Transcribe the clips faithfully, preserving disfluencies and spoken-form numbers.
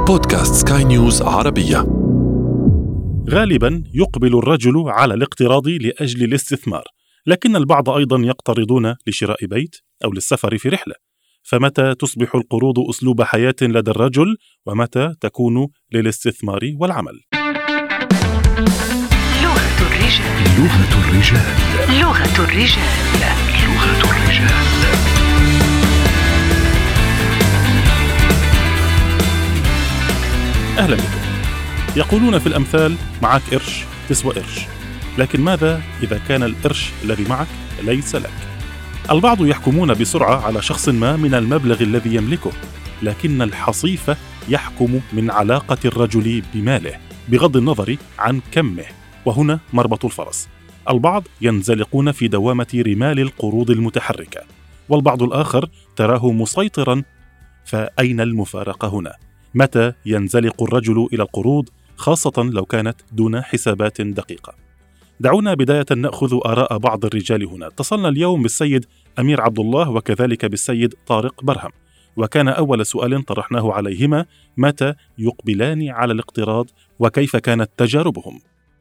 بودكاست سكاي نيوز عربية. غالباً يقبل الرجل على الاقتراض لأجل الاستثمار، لكن البعض أيضاً يقترضون لشراء بيت أو للسفر في رحلة. فمتى تصبح القروض أسلوب حياة لدى الرجل، ومتى تكون للاستثمار والعمل؟ لغة الرجال. لغة الرجال. لغة الرجال. لغة الرجال. أهلا بكم. يقولون في الأمثال: معك قرش تسوى قرش، لكن ماذا إذا كان القرش الذي معك ليس لك؟ البعض يحكمون بسرعة على شخص ما من المبلغ الذي يملكه، لكن الحصيفة يحكم من علاقة الرجل بماله بغض النظر عن كمه، وهنا مربط الفرس. البعض ينزلقون في دوامة رمال القروض المتحركة، والبعض الآخر تراه مسيطرا. فأين المفارقة هنا؟ متى ينزلق الرجل إلى القروض، خاصة لو كانت دون حسابات دقيقة؟ دعونا بداية نأخذ آراء بعض الرجال هنا. اتصلنا اليوم بالسيد أمير عبد الله وكذلك بالسيد طارق برهم، وكان أول سؤال طرحناه عليهما: متى يقبلان على الاقتراض وكيف كانت تجاربهم؟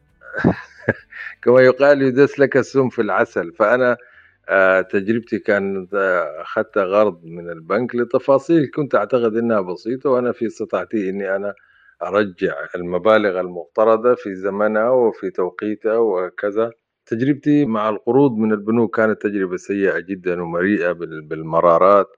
كما يقال يدس لك السم في العسل. فأنا آه، تجربتي كانت آه، أخذت غرض من البنك لتفاصيل كنت أعتقد أنها بسيطة، وأنا في استطاعتي أني أنا أرجع المبالغ المقترضة في زمنها وفي توقيتها وكذا. تجربتي مع القروض من البنوك كانت تجربة سيئة جدا ومليئة بال- بالمرارات،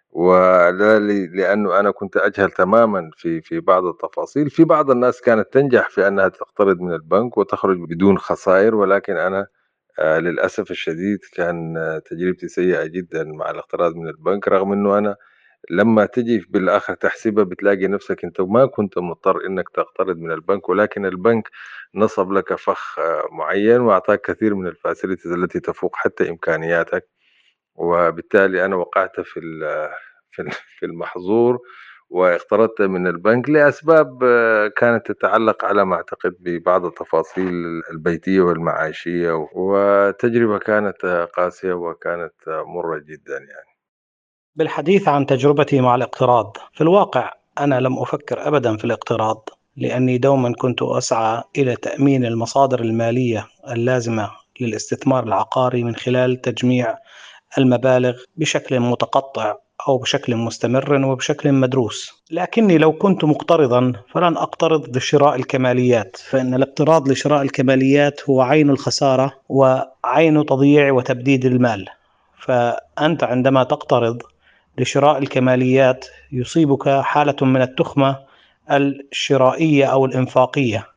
ولا لي- لأنه أنا كنت أجهل تماما في في بعض التفاصيل. في بعض الناس كانت تنجح في أنها تقترض من البنك وتخرج بدون خسائر، ولكن أنا آه، للأسف الشديد كان آه، تجربتي سيئة جدا مع الاقتراض من البنك، رغم أنه أنا لما تجي بالآخر تحسبها بتلاقي نفسك أنت ما كنت مضطر إنك تقترض من البنك، ولكن البنك نصب لك فخ آه، معين وأعطاك كثير من الفاسيلتيز التي تفوق حتى إمكانياتك. وبالتالي أنا وقعت في ال- في ال- في المحظور واقترضت من البنك لأسباب آه، كانت تتعلق على ما أعتقد ببعض التفاصيل البيتية والمعاشية، وتجربة كانت آه، قاسية وكانت آه، مرة جدا يعني. بالحديث عن تجربتي مع الاقتراض، في الواقع أنا لم أفكر أبدا في الاقتراض، لأني دوما كنت أسعى إلى تأمين المصادر المالية اللازمة للاستثمار العقاري من خلال تجميع المبالغ بشكل متقطع أو بشكل مستمر وبشكل مدروس. لكني لو كنت مقترضا فلن أقترض لشراء الكماليات، فإن الاقتراض لشراء الكماليات هو عين الخسارة وعين تضييع وتبديد المال. فأنت عندما تقترض لشراء الكماليات يصيبك حالة من التخمة الشرائية أو الإنفاقية،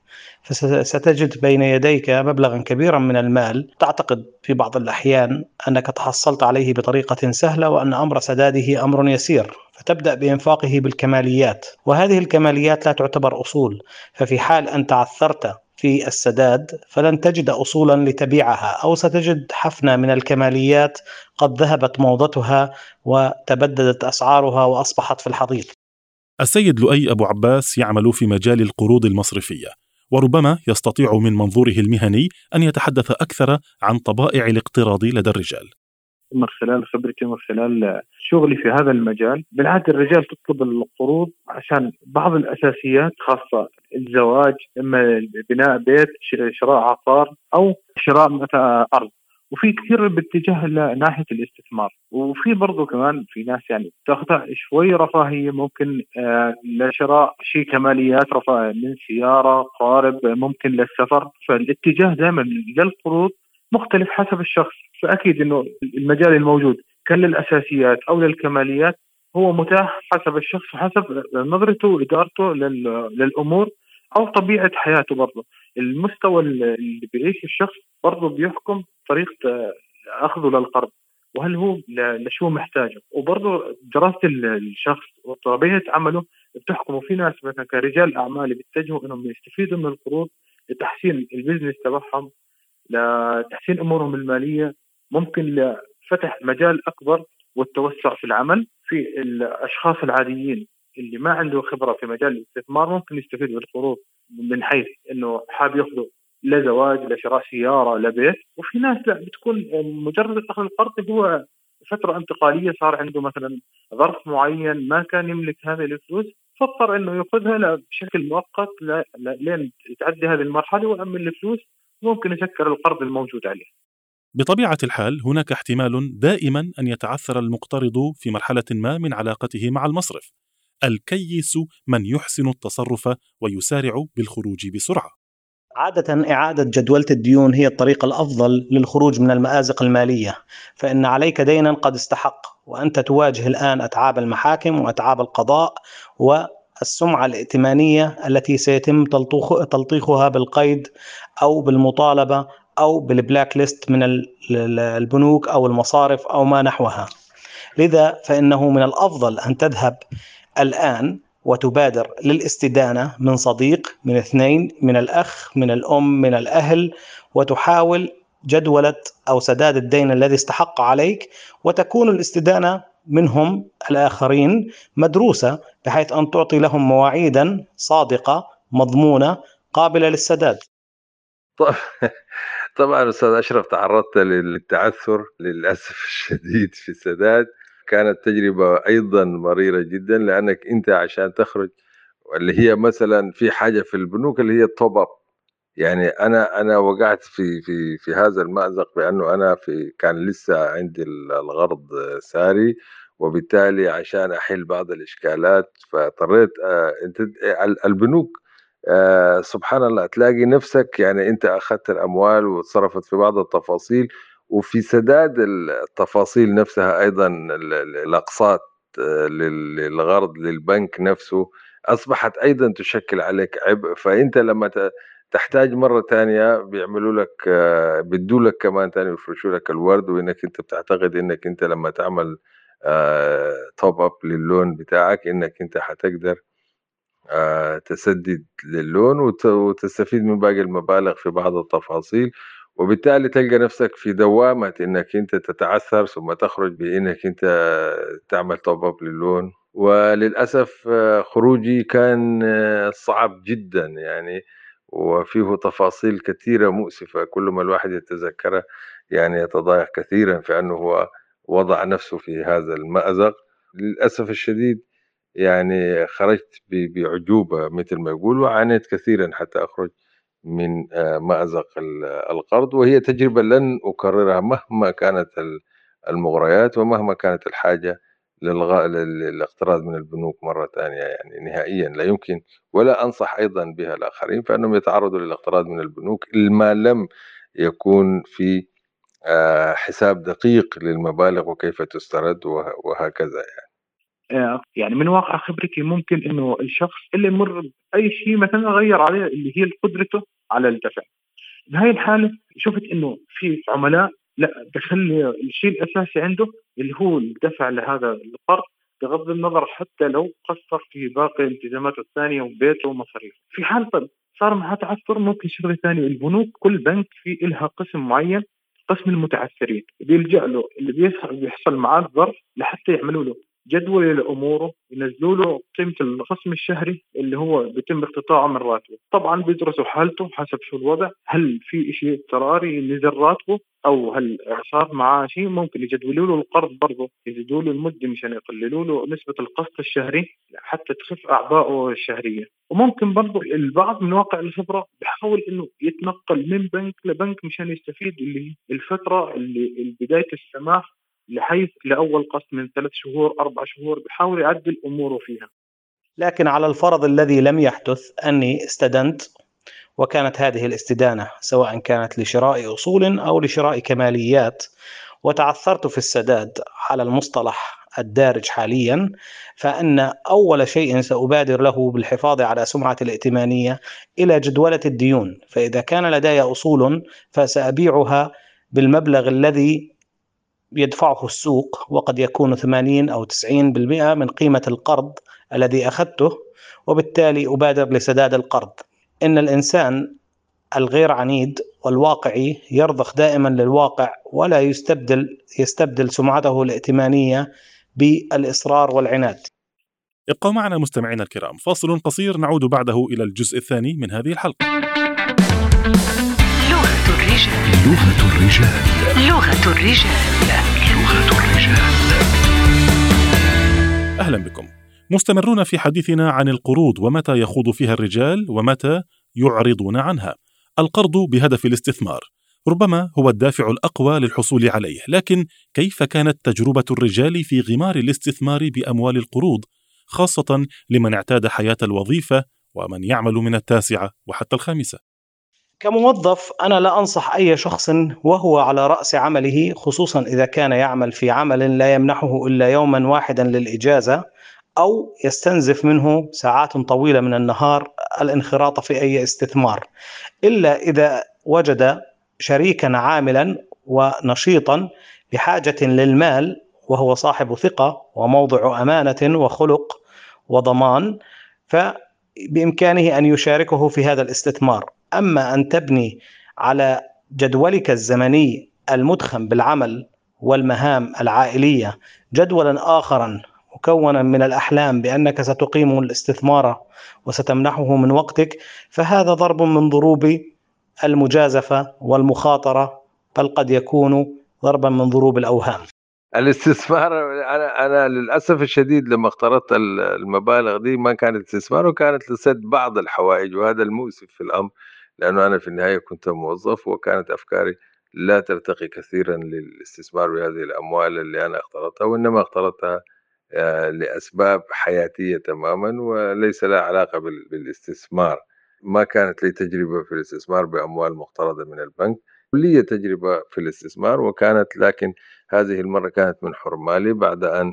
فستجد بين يديك مبلغا كبيرا من المال تعتقد في بعض الأحيان أنك تحصلت عليه بطريقة سهلة وأن أمر سداده أمر يسير، فتبدأ بإنفاقه بالكماليات، وهذه الكماليات لا تعتبر أصول. ففي حال أن تعثرت في السداد فلن تجد أصولا لتبيعها، أو ستجد حفنة من الكماليات قد ذهبت موضتها وتبددت أسعارها وأصبحت في الحضيض. السيد لؤي أبو عباس يعمل في مجال القروض المصرفية، وربما يستطيع من منظوره المهني أن يتحدث أكثر عن طبائع الاقتراض لدى الرجال. من خلال خبرتي ومن خلال شغلي في هذا المجال، بالعادة الرجال تطلب القروض عشان بعض الأساسيات، خاصة الزواج، إما بناء بيت، شراء عقار، أو شراء مثلا أرض. وفي كثير باتجاه ناحية الاستثمار، وفي برضو كمان في ناس يعني تاخذها شوي رفاهية، ممكن آه لشراء شيء كماليات رفاهية من سيارة، قارب، ممكن للسفر. فالاتجاه دائما للقروض مختلف حسب الشخص. فأكيد إنه المجال الموجود كان للأساسيات أو للكماليات هو متاح حسب الشخص وحسب نظرته وإدارته للأمور أو طبيعة حياته. برضه المستوى اللي بيعيش الشخص برضه بيحكم طريقة أخذه للقرض، وهل هو لشو محتاجه، وبرضه دراسة الشخص وطبيعة عمله بتحكم. وفي ناس مثلا كرجال أعمال بيتجهوا إنهم يستفيدوا من القروض لتحسين البزنس تبعهم، لتحسين أمورهم المالية، ممكن لفتح مجال أكبر والتوسع في العمل. في الأشخاص العاديين اللي ما عنده خبرة في مجال الاستثمار ممكن يستفيد بالقروض من حيث إنه حاب يأخذه لزواج، لشراء سيارة، لبيت. وفي ناس لا، بتكون مجرد أخذ القرض هو فترة انتقالية صار عنده مثلا ظرف معين ما كان يملك هذه الفلوس، فاضطر إنه يأخذها بشكل مؤقت لين تعدي هذه المرحلة ويأمن الفلوس، ممكن يسكر القرض الموجود عليه. بطبيعة الحال هناك احتمال دائما أن يتعثر المقترض في مرحلة ما من علاقته مع المصرف. الكيس من يحسن التصرف ويسارع بالخروج بسرعة. عادة إعادة جدولة الديون هي الطريقة الأفضل للخروج من المآزق المالية، فإن عليك دينا قد استحق، وأنت تواجه الآن أتعاب المحاكم وأتعاب القضاء والسمعة الائتمانية التي سيتم تلطيخها بالقيد أو بالمطالبة أو بالبلاك ليست من البنوك أو المصارف أو ما نحوها. لذا فإنه من الأفضل أن تذهب الآن وتبادر للاستدانة من صديق، من اثنين، من الأخ، من الأم، من الأهل، وتحاول جدولة أو سداد الدين الذي استحق عليك، وتكون الاستدانة منهم الآخرين مدروسة بحيث أن تعطي لهم مواعيدا صادقة مضمونة قابلة للسداد. طبعا أستاذ أشرف، تعرضت للتعثر للأسف الشديد في السداد. كانت تجربة أيضا مريرة جدا، لأنك أنت عشان تخرج اللي هي مثلا في حاجة في البنوك اللي هي التوب أب. يعني أنا أنا وقعت في في في هذا المأزق، بأنه أنا في كان لسه عندي الغرض ساري، وبالتالي عشان أحل بعض الإشكالات فاضطريت آه أنت البنوك آه سبحان الله تلاقي نفسك يعني أنت أخذت الأموال وتصرفت في بعض التفاصيل، وفي سداد التفاصيل نفسها أيضا الأقساط للغرض للبنك نفسه أصبحت أيضا تشكل عليك عبء. فأنت لما تحتاج مرة تانية بيعملوا لك بيدوا لك كمان تاني يفرشوا لك الورد، وإنك أنت بتعتقد إنك أنت لما تعمل توب أب لللون بتاعك إنك أنت حتقدر تسدد لللون وتستفيد من باقي المبالغ في بعض التفاصيل، وبالتالي تلقى نفسك في دوامة إنك أنت تتعثر ثم تخرج بإنك أنت تعمل توب أب لللون. وللأسف خروجي كان صعب جدا يعني، وفيه تفاصيل كثيرة مؤسفة كل ما الواحد يتذكرها يعني يتضايق كثيرا في أنه هو وضع نفسه في هذا المأزق. للأسف الشديد يعني خرجت بعجوبة مثل ما يقول، وعانيت كثيرا حتى أخرج من مأزق القرض، وهي تجربة لن أكررها مهما كانت المغريات ومهما كانت الحاجة للاقتراض من البنوك مرة ثانية. يعني نهائيا لا يمكن، ولا أنصح أيضا بها الآخرين فأنهم يتعرضوا للاقتراض من البنوك ما لم يكون في حساب دقيق للمبالغ وكيف تسترد وهكذا. يعني يعني من واقع خبرتي ممكن إنه الشخص اللي يمر بأي شيء مثلا غير عليه اللي هي قدرته على الدفع، بهاي الحالة شفت إنه في عملاء لا بخلي الشيء الأساسي عنده اللي هو الدفع لهذا القرض، بغض النظر حتى لو قصر في باقي التزاماته الثانية وبيته ومصاريفه. في حال طب صار معها تعثر ممكن شغله ثاني، البنوك كل بنك في إلها قسم معين، قسم المتعثرين بيلجأ له اللي بيحصل معاه الظرف لحتى يعملوا له جدول لأموره، ينزلوا له قيمة الخصم الشهري اللي هو بيتم اقتطاعه من راتبه. طبعا بيدرسوا حالته حسب شو الوضع، هل في شيء اضطراري نزل راتبه أو هل صار معاه شيء، ممكن يجدولوا له القرض برضه، يزيدوا له المدة مشان يقللوا له نسبة القسط الشهري حتى تخف أعبائه الشهرية. وممكن برضه البعض من واقع الخبرة بحاول إنه يتنقل من بنك لبنك مشان يستفيد اللي الفترة اللي بداية السماح لحيث لأول قسط من ثلاث شهور أربع شهور بحاول يعدل أموره فيها. لكن على الفرض الذي لم يحدث أني استدنت، وكانت هذه الاستدانة سواء كانت لشراء أصول أو لشراء كماليات، وتعثرت في السداد على المصطلح الدارج حاليا، فإن أول شيء سأبادر له بالحفاظ على سمعة الائتمانية إلى جدولة الديون. فإذا كان لدي أصول فسأبيعها بالمبلغ الذي يدفعه السوق، وقد يكون ثمانين أو تسعين بالمئة من قيمة القرض الذي أخذته، وبالتالي أبادر لسداد القرض. إن الإنسان الغير عنيد والواقعي يرضخ دائما للواقع، ولا يستبدل يستبدل سمعته الائتمانية بالإصرار والعناد. ابقوا معنا مستمعينا الكرام، فاصل قصير نعود بعده إلى الجزء الثاني من هذه الحلقة. لغة الرجال. لغة الرجال. لغة الرجال. لغة الرجال. أهلا بكم. مستمرون في حديثنا عن القروض ومتى يخوض فيها الرجال ومتى يعرضون عنها. القرض بهدف الاستثمار ربما هو الدافع الأقوى للحصول عليه، لكن كيف كانت تجربة الرجال في غمار الاستثمار بأموال القروض، خاصة لمن اعتاد حياة الوظيفة ومن يعمل من التاسعة وحتى الخامسة؟ كموظف أنا لا أنصح أي شخص وهو على رأس عمله، خصوصا إذا كان يعمل في عمل لا يمنحه إلا يوما واحدا للإجازة أو يستنزف منه ساعات طويلة من النهار، الانخراط في أي استثمار، إلا إذا وجد شريكا عاملا ونشيطا بحاجة للمال وهو صاحب ثقة وموضع أمانة وخلق وضمان، فبإمكانه أن يشاركه في هذا الاستثمار. أما أن تبني على جدولك الزمني المدخم بالعمل والمهام العائلية جدولا آخرا مكونا من الأحلام بأنك ستقيم الاستثمار وستمنحه من وقتك، فهذا ضرب من ضروب المجازفة والمخاطرة، بل قد يكون ضربا من ضروب الأوهام. الاستثمار أنا أنا للأسف الشديد لما اقترضت المبالغ دي ما كانت استثمار، وكانت لسد بعض الحوائج، وهذا المؤسف في الأمر، لأنه أنا في النهاية كنت موظف وكانت أفكاري لا ترتقي كثيرا للاستثمار بهذه الأموال اللي أنا اقترضتها، وإنما اقترضتها لأسباب حياتية تماما وليس لها علاقة بالاستثمار. ما كانت لي تجربة في الاستثمار بأموال مقترضة من البنك، لي تجربة في الاستثمار وكانت، لكن هذه المرة كانت من حرمالي بعد أن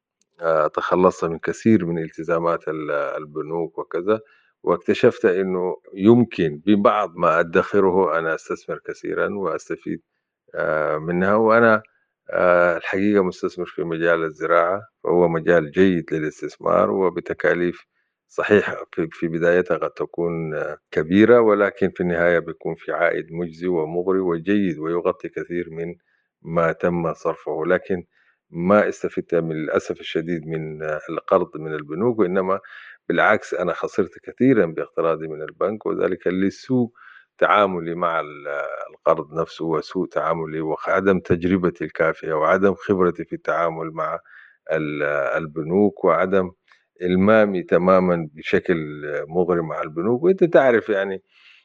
تخلصت من كثير من التزامات البنوك وكذا، واكتشفت أنه يمكن ببعض ما أدخره أنا أستثمر كثيرا وأستفيد منها. وأنا الحقيقة مستثمر في مجال الزراعة، فهو مجال جيد للاستثمار وبتكاليف صحيح في بدايتها قد تكون كبيرة، ولكن في النهاية بيكون في عائد مجزي ومغري وجيد ويغطي كثير من ما تم صرفه. لكن ما استفدت من الأسف الشديد من القرض من البنوك، وإنما بالعكس أنا خسرت كثيرا باقتراضي من البنك، وذلك لسوء تعاملي مع القرض نفسه وسوء تعاملي وعدم تجربتي الكافية وعدم خبرتي في التعامل مع البنوك وعدم إلمامي تماما بشكل مغري مع البنوك. وأنت تعرف يعني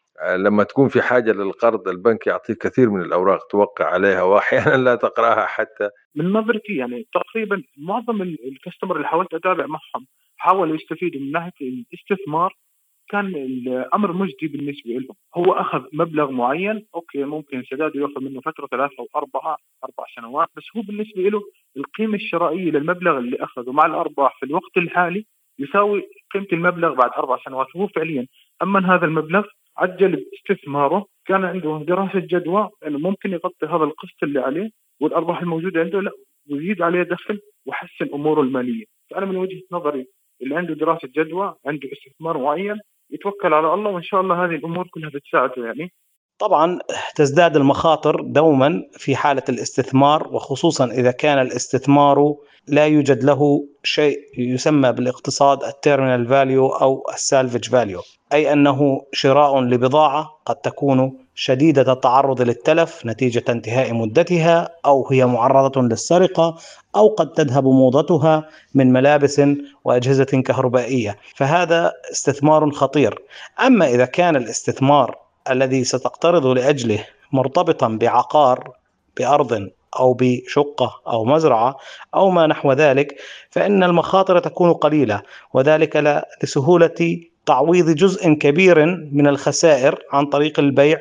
لما تكون في حاجة للقرض البنك يعطيك كثير من الأوراق توقع عليها وأحيانا لا تقرأها حتى. من نظرتي يعني تقريبا معظم الكاستمر اللي حاولت أتابع معهم حاولوا يستفيدوا من ناحية الاستثمار، كان الأمر مجدي بالنسبة لهم. هو أخذ مبلغ معين، أوكي ممكن سداده يأخذ منه فترة ثلاثة أو أربعة أربع سنوات، بس هو بالنسبة له القيمة الشرائية للمبلغ اللي أخذه مع الأرباح في الوقت الحالي يساوي قيمة المبلغ بعد أربع سنوات. هو فعليا أما هذا المبلغ عجل باستثماره، كان عنده دراسة جدوى أنه ممكن يغطي هذا القسط اللي عليه والأرباح الموجودة عنده، لا ويزيد عليه دخل وحسن أموره المالية. فأنا من وجهة نظري اللي عنده دراسة جدوى عنده استثمار معين يتوكل على الله، وإن شاء الله هذه الأمور كلها بتساعده. يعني طبعا تزداد المخاطر دوما في حالة الاستثمار، وخصوصا إذا كان الاستثمار لا يوجد له شيء يسمى بالاقتصاد التيرمينال فاليو أو السالفج فاليو، أي أنه شراء لبضاعة قد تكون شديدة التعرض للتلف نتيجة انتهاء مدتها، أو هي معرضة للسرقة، أو قد تذهب موضتها من ملابس وأجهزة كهربائية، فهذا استثمار خطير. أما إذا كان الاستثمار الذي ستقترض لأجله مرتبطا بعقار بأرض أو بشقة أو مزرعة أو ما نحو ذلك، فإن المخاطر تكون قليلة، وذلك لسهولة تعويض جزء كبير من الخسائر عن طريق البيع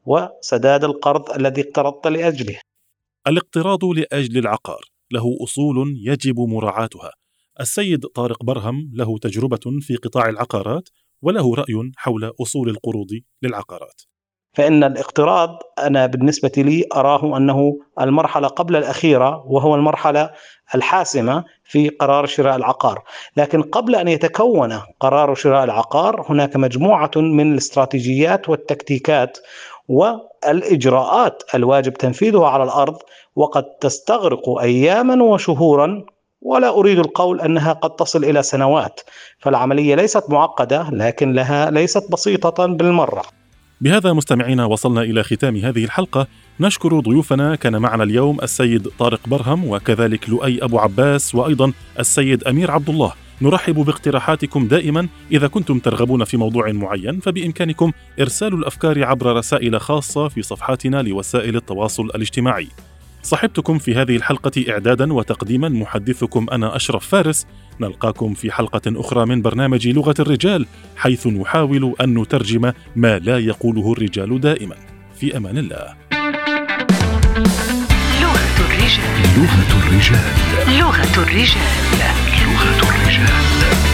وسداد القرض الذي اقترضت لأجله. الاقتراض لأجل العقار له أصول يجب مراعاتها. السيد طارق برهم له تجربة في قطاع العقارات وله رأي حول أصول القروض للعقارات. فإن الاقتراض أنا بالنسبة لي أراه أنه المرحلة قبل الأخيرة، وهو المرحلة الحاسمة في قرار شراء العقار. لكن قبل أن يتكون قرار شراء العقار هناك مجموعة من الاستراتيجيات والتكتيكات والإجراءات الواجب تنفيذها على الأرض، وقد تستغرق أياما وشهورا، ولا أريد القول أنها قد تصل إلى سنوات. فالعملية ليست معقدة، لكن لها ليست بسيطة بالمرة. بهذا مستمعينا وصلنا إلى ختام هذه الحلقة. نشكر ضيوفنا، كان معنا اليوم السيد طارق برهم وكذلك لؤي أبو عباس وأيضا السيد أمير عبد الله. نرحب باقتراحاتكم دائما. إذا كنتم ترغبون في موضوع معين فبإمكانكم إرسال الأفكار عبر رسائل خاصة في صفحاتنا لوسائل التواصل الاجتماعي. صحبتكم في هذه الحلقة إعدادا وتقديما محدثكم أنا أشرف فارس. نلقاكم في حلقة أخرى من برنامج لغة الرجال، حيث نحاول أن نترجم ما لا يقوله الرجال دائما. في أمان الله. لغة الرجال. لغة الرجال. لغة الرجال. لغة الرجال.